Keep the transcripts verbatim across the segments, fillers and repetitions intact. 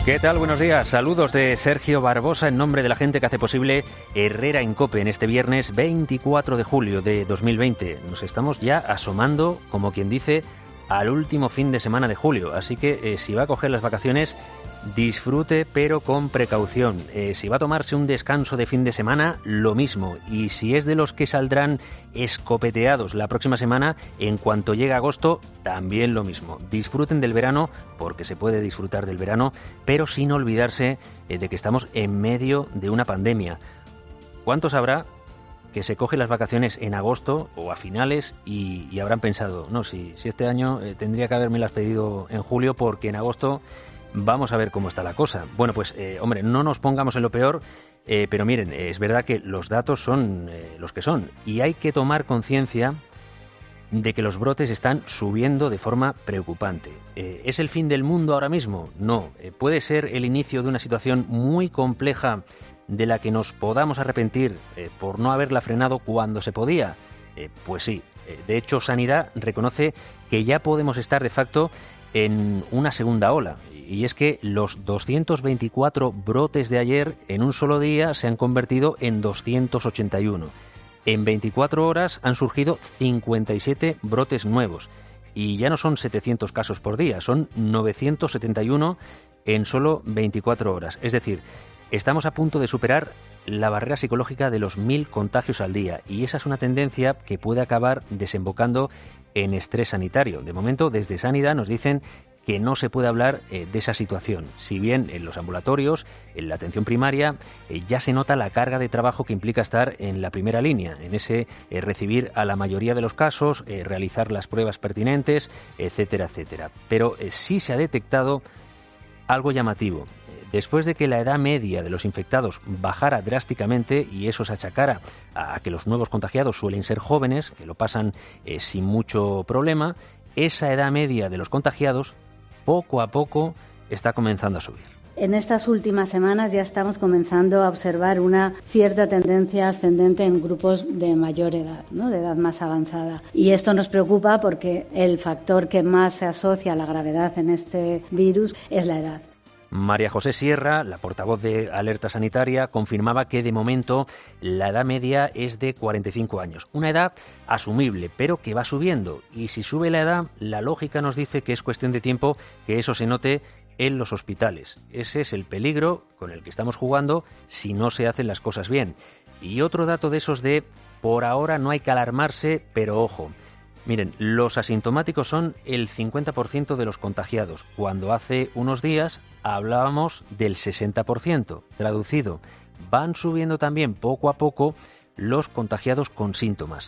¿Qué tal? Buenos días. Saludos de Sergio Barbosa en nombre de la gente que hace posible Herrera en COPE en este viernes veinticuatro de julio de dos mil veinte. Nos estamos ya asomando, como quien dice, al último fin de semana de julio. Así que eh, si va a coger las vacaciones, disfrute pero con precaución. Eh, si va a tomarse un descanso de fin de semana, lo mismo. Y si es de los que saldrán escopeteados la próxima semana, en cuanto llegue agosto, también lo mismo. Disfruten del verano, porque se puede disfrutar del verano, pero sin olvidarse eh, de que estamos en medio de una pandemia. ¿Cuántos habrá que se coge las vacaciones en agosto o a finales y, y habrán pensado, no, si, si este año eh, tendría que haberme las pedido en julio porque en agosto vamos a ver cómo está la cosa? Bueno, pues, eh, hombre, no nos pongamos en lo peor, eh, pero miren, eh, es verdad que los datos son eh, los que son y hay que tomar conciencia de que los brotes están subiendo de forma preocupante. Eh, ¿Es el fin del mundo ahora mismo? No. Eh, ¿Puede ser el inicio de una situación muy compleja de la que nos podamos arrepentir eh, por no haberla frenado cuando se podía? Eh, pues sí. Eh, de hecho, Sanidad reconoce que ya podemos estar de facto en una segunda ola. Y es que los doscientos veinticuatro brotes de ayer en un solo día se han convertido en doscientos ochenta y uno. En veinticuatro horas han surgido cincuenta y siete brotes nuevos. Y ya no son setecientos casos por día, son novecientos setenta y uno en solo veinticuatro horas. Es decir, estamos a punto de superar la barrera psicológica de los mil contagios al día. Y esa es una tendencia que puede acabar desembocando en estrés sanitario. De momento, desde Sanidad nos dicen que no se puede hablar eh, de esa situación. Si bien en los ambulatorios, en la atención primaria, eh, ya se nota la carga de trabajo que implica estar en la primera línea, en ese eh, recibir a la mayoría de los casos, eh, realizar las pruebas pertinentes, etcétera, etcétera. Pero eh, sí se ha detectado algo llamativo. Después de que la edad media de los infectados bajara drásticamente, y eso se achacara a que los nuevos contagiados suelen ser jóvenes, que lo pasan eh, sin mucho problema, esa edad media de los contagiados poco a poco está comenzando a subir. En estas últimas semanas ya estamos comenzando a observar una cierta tendencia ascendente en grupos de mayor edad, ¿no? De edad más avanzada. Y esto nos preocupa porque el factor que más se asocia a la gravedad en este virus es la edad. María José Sierra, la portavoz de Alerta Sanitaria, confirmaba que de momento la edad media es de cuarenta y cinco años. Una edad asumible, pero que va subiendo. Y si sube la edad, la lógica nos dice que es cuestión de tiempo que eso se note en los hospitales. Ese es el peligro con el que estamos jugando si no se hacen las cosas bien. Y otro dato de esos de, por ahora no hay que alarmarse, pero ojo. Miren, los asintomáticos son el cincuenta por ciento de los contagiados, cuando hace unos días hablábamos del sesenta por ciento. Traducido, van subiendo también poco a poco los contagiados con síntomas.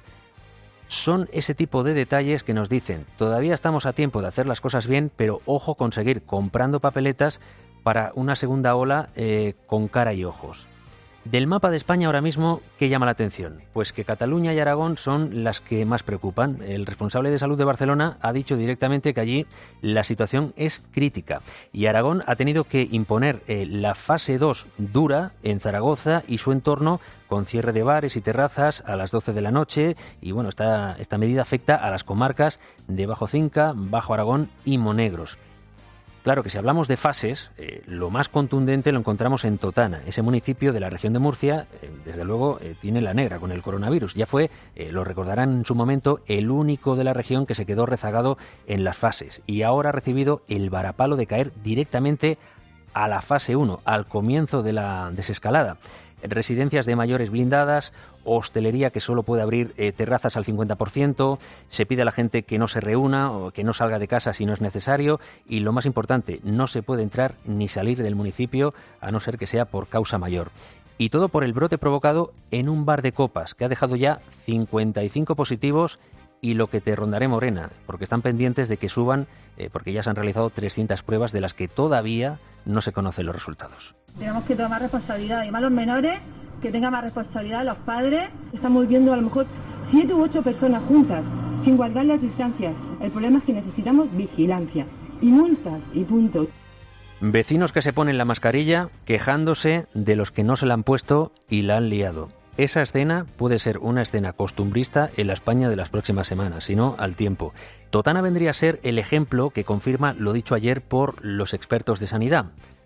Son ese tipo de detalles que nos dicen, todavía estamos a tiempo de hacer las cosas bien, pero ojo con seguir comprando papeletas para una segunda ola eh, con cara y ojos. Del mapa de España ahora mismo, ¿qué llama la atención? Pues que Cataluña y Aragón son las que más preocupan. El responsable de salud de Barcelona ha dicho directamente que allí la situación es crítica. Y Aragón ha tenido que imponer eh, la fase dos dura en Zaragoza y su entorno, con cierre de bares y terrazas a las doce de la noche. Y bueno, esta, esta medida afecta a las comarcas de Bajo Cinca, Bajo Aragón y Monegros. Claro que si hablamos de fases, eh, lo más contundente lo encontramos en Totana, ese municipio de la región de Murcia, eh, desde luego eh, tiene la negra con el coronavirus. Ya fue, eh, lo recordarán en su momento, el único de la región que se quedó rezagado en las fases y ahora ha recibido el varapalo de caer directamente a la fase uno, al comienzo de la desescalada. Residencias de mayores blindadas, hostelería que solo puede abrir eh, terrazas al cincuenta por ciento, se pide a la gente que no se reúna o que no salga de casa si no es necesario y, lo más importante, no se puede entrar ni salir del municipio a no ser que sea por causa mayor. Y todo por el brote provocado en un bar de copas que ha dejado ya cincuenta y cinco positivos y lo que te rondaré morena, porque están pendientes de que suban, eh, porque ya se han realizado trescientas pruebas de las que todavía no se conocen los resultados. Tenemos que tomar responsabilidad, y más los menores, que tengan más responsabilidad los padres. Estamos viendo a lo mejor siete u ocho personas juntas, sin guardar las distancias. El problema es que necesitamos vigilancia y multas y punto. Vecinos que se ponen la mascarilla quejándose de los que no se la han puesto y la han liado. Esa escena puede ser una escena costumbrista en la España de las próximas semanas, si no al tiempo. Totana vendría a ser el ejemplo que confirma lo dicho ayer por los expertos de sanidad.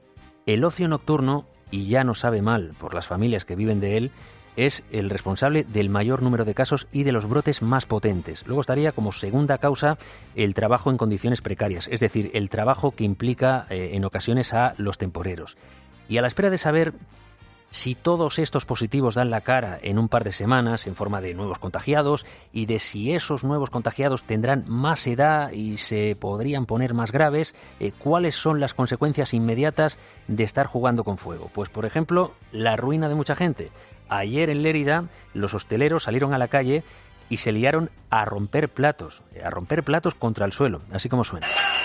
El ocio nocturno, y ya no sabe mal por las familias que viven de él, es el responsable del mayor número de casos y de los brotes más potentes. Luego estaría como segunda causa el trabajo en condiciones precarias, es decir, el trabajo que implica eh, en ocasiones a los temporeros. Y a la espera de saber si todos estos positivos dan la cara en un par de semanas en forma de nuevos contagiados y de si esos nuevos contagiados tendrán más edad y se podrían poner más graves, eh, ¿cuáles son las consecuencias inmediatas de estar jugando con fuego? Pues, por ejemplo, la ruina de mucha gente. Ayer en Lérida los hosteleros salieron a la calle y se liaron a romper platos, a romper platos contra el suelo, así como suena.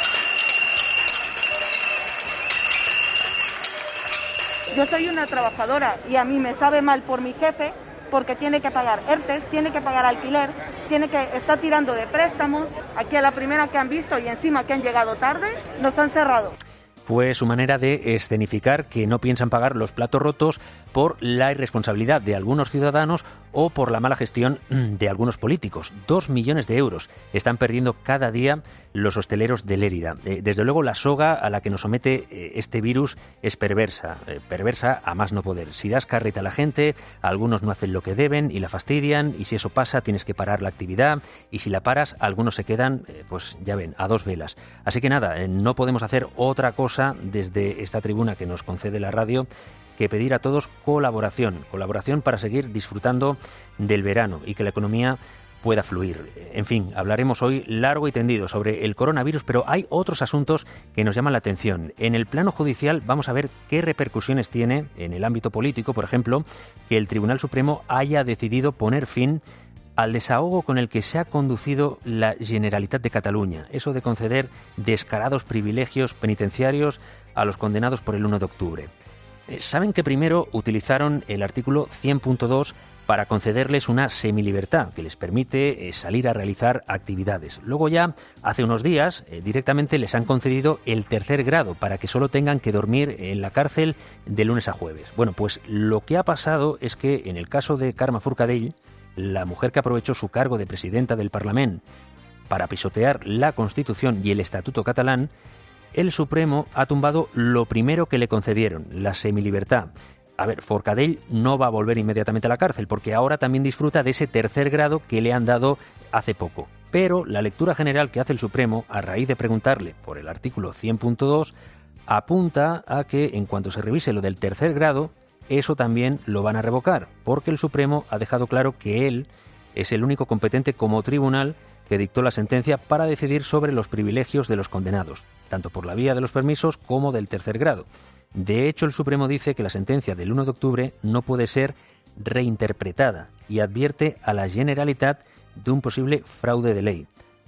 Yo soy una trabajadora y a mí me sabe mal por mi jefe porque tiene que pagar ERTES, tiene que pagar alquiler, tiene que está tirando de préstamos. Aquí a la primera que han visto y encima que han llegado tarde, nos han cerrado. Fue su manera de escenificar que no piensan pagar los platos rotos por la irresponsabilidad de algunos ciudadanos o por la mala gestión de algunos políticos. Dos millones de euros están perdiendo cada día los hosteleros de Lérida. Desde luego la soga a la que nos somete este virus es perversa, perversa a más no poder. Si das carreta a la gente, algunos no hacen lo que deben y la fastidian, y si eso pasa tienes que parar la actividad, y si la paras algunos se quedan, pues ya ven, a dos velas. Así que nada, no podemos hacer otra cosa desde esta tribuna que nos concede la radio que pedir a todos colaboración, colaboración para seguir disfrutando del verano y que la economía pueda fluir. En fin, hablaremos hoy largo y tendido sobre el coronavirus, pero hay otros asuntos que nos llaman la atención. En el plano judicial vamos a ver qué repercusiones tiene en el ámbito político, por ejemplo, que el Tribunal Supremo haya decidido poner fin al desahogo con el que se ha conducido la Generalitat de Cataluña, eso de conceder descarados privilegios penitenciarios a los condenados por el uno de octubre. Saben que primero utilizaron el artículo cien punto dos para concederles una semilibertad que les permite eh, salir a realizar actividades. Luego ya, hace unos días, eh, directamente les han concedido el tercer grado para que solo tengan que dormir en la cárcel de lunes a jueves. Bueno, pues lo que ha pasado es que en el caso de Carme Forcadell, la mujer que aprovechó su cargo de presidenta del Parlament para pisotear la Constitución y el Estatuto catalán, el Supremo ha tumbado lo primero que le concedieron, la semilibertad. A ver, Forcadell no va a volver inmediatamente a la cárcel porque ahora también disfruta de ese tercer grado que le han dado hace poco. Pero la lectura general que hace el Supremo, a raíz de preguntarle por el artículo cien punto dos, apunta a que en cuanto se revise lo del tercer grado, eso también lo van a revocar, porque el Supremo ha dejado claro que él es el único competente como tribunal que dictó la sentencia para decidir sobre los privilegios de los condenados, tanto por la vía de los permisos como del tercer grado. De hecho, el Supremo dice que la sentencia del uno de octubre no puede ser reinterpretada y advierte a la Generalitat de un posible fraude de ley.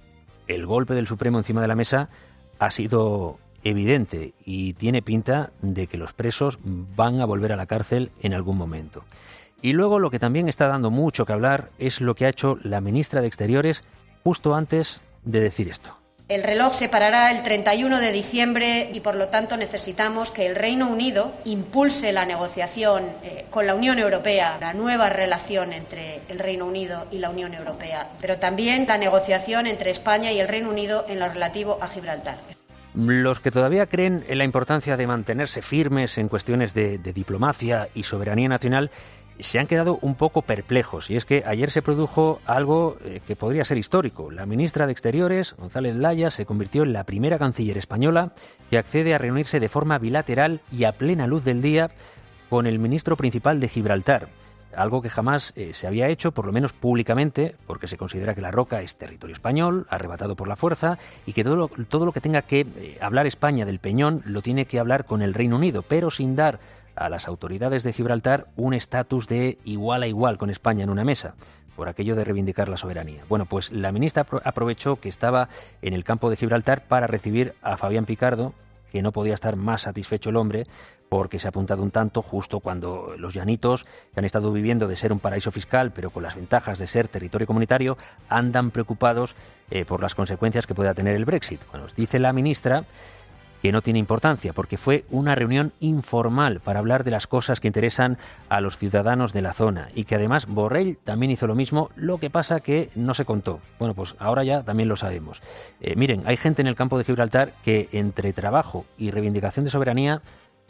El golpe del Supremo encima de la mesa ha sido evidente y tiene pinta de que los presos van a volver a la cárcel en algún momento. Y luego lo que también está dando mucho que hablar es lo que ha hecho la ministra de Exteriores justo antes de decir esto. El reloj se parará el treinta y uno de diciembre y, por lo tanto, necesitamos que el Reino Unido impulse la negociación eh, con la Unión Europea, la nueva relación entre el Reino Unido y la Unión Europea, pero también la negociación entre España y el Reino Unido en lo relativo a Gibraltar. Los que todavía creen en la importancia de mantenerse firmes en cuestiones de, de diplomacia y soberanía nacional se han quedado un poco perplejos, y es que ayer se produjo algo eh, que podría ser histórico. La ministra de Exteriores, González Laya, se convirtió en la primera canciller española que accede a reunirse de forma bilateral y a plena luz del día con el ministro principal de Gibraltar, algo que jamás eh, se había hecho, por lo menos públicamente, porque se considera que la Roca es territorio español, arrebatado por la fuerza, y que todo lo, todo lo que tenga que eh, hablar España del Peñón lo tiene que hablar con el Reino Unido, pero sin dar a las autoridades de Gibraltar un estatus de igual a igual con España en una mesa, por aquello de reivindicar la soberanía. Bueno, pues la ministra aprovechó que estaba en el campo de Gibraltar para recibir a Fabián Picardo, que no podía estar más satisfecho el hombre, porque se ha apuntado un tanto justo cuando los llanitos, que han estado viviendo de ser un paraíso fiscal, pero con las ventajas de ser territorio comunitario, andan preocupados eh, por las consecuencias que pueda tener el Brexit. Bueno, dice la ministra que no tiene importancia, porque fue una reunión informal para hablar de las cosas que interesan a los ciudadanos de la zona, y que además Borrell también hizo lo mismo, lo que pasa que no se contó. Bueno, pues ahora ya también lo sabemos. Eh, miren, hay gente en el campo de Gibraltar que entre trabajo y reivindicación de soberanía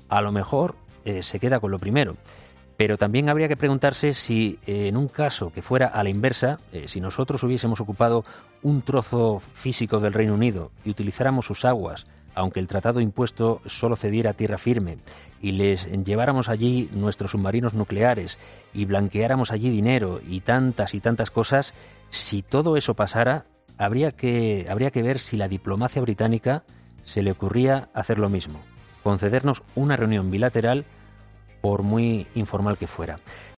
a lo mejor eh, se queda con lo primero. Pero también habría que preguntarse si eh, en un caso que fuera a la inversa, eh, si nosotros hubiésemos ocupado un trozo físico del Reino Unido y utilizáramos sus aguas, aunque el tratado impuesto solo cediera tierra firme, y les lleváramos allí nuestros submarinos nucleares y blanqueáramos allí dinero y tantas y tantas cosas, si todo eso pasara, habría que, habría que ver si la diplomacia británica se le ocurría hacer lo mismo, concedernos una reunión bilateral por muy informal que fuera.